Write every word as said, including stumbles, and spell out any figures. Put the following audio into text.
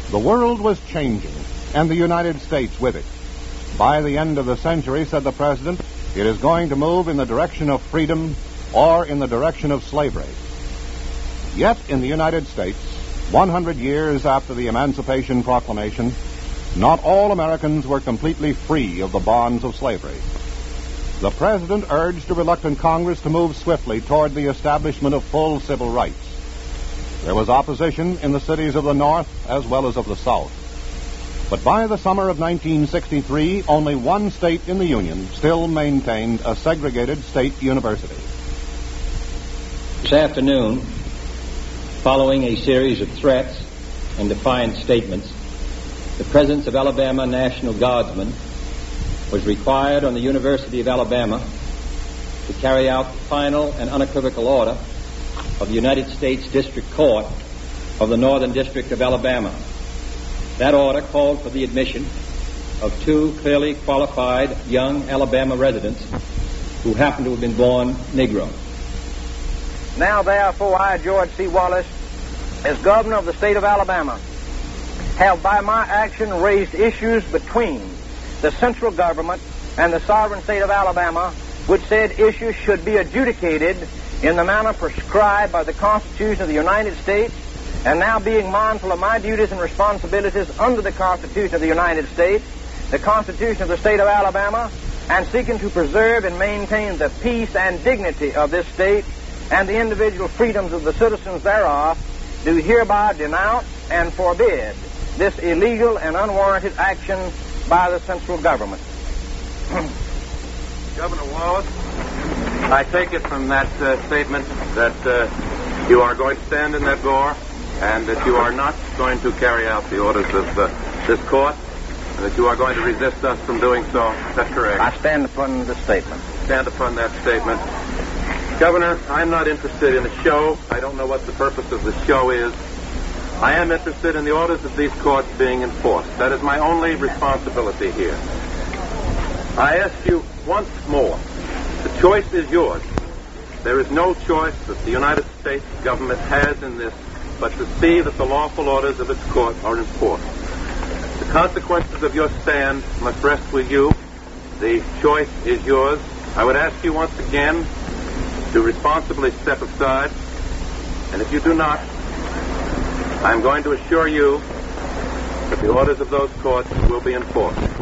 The world was changing, and the United States with it. By the end of the century, said the President, it is going to move in the direction of freedom or in the direction of slavery. Yet, in the United States, one hundred years after the Emancipation Proclamation, not all Americans were completely free of the bonds of slavery. The President urged a reluctant Congress to move swiftly toward the establishment of full civil rights. There was opposition in the cities of the North as well as of the South. But by the summer of nineteen sixty-three, only one state in the Union still maintained a segregated state university. This afternoon, following a series of threats and defiant statements, the presence of Alabama National Guardsmen was required on the University of Alabama to carry out the final and unequivocal order of the United States District Court of the Northern District of Alabama. That order called for the admission of two clearly qualified young Alabama residents who happened to have been born Negro. Now, therefore, I, George C. Wallace, as governor of the state of Alabama, have by my action raised issues between the central government and the sovereign state of Alabama, which said issues should be adjudicated in the manner prescribed by the Constitution of the United States, and now being mindful of my duties and responsibilities under the Constitution of the United States, the Constitution of the state of Alabama, and seeking to preserve and maintain the peace and dignity of this state and the individual freedoms of the citizens thereof, do hereby denounce and forbid this illegal and unwarranted action by the central government. Governor Wallace, I take it from that uh, statement that uh, you are going to stand in that door and that you are not going to carry out the orders of uh, this court and that you are going to resist us from doing so. Is that correct? I stand upon the statement. Stand upon that statement. Governor, I'm not interested in a show. I don't know what the purpose of the show is. I am interested in the orders of these courts being enforced. That is my only responsibility here. I ask you once more, the choice is yours. There is no choice that the United States government has in this but to see that the lawful orders of its court are enforced. The consequences of your stand must rest with you. The choice is yours. I would ask you once again to responsibly step aside, and if you do not, I'm going to assure you that the orders of those courts will be enforced.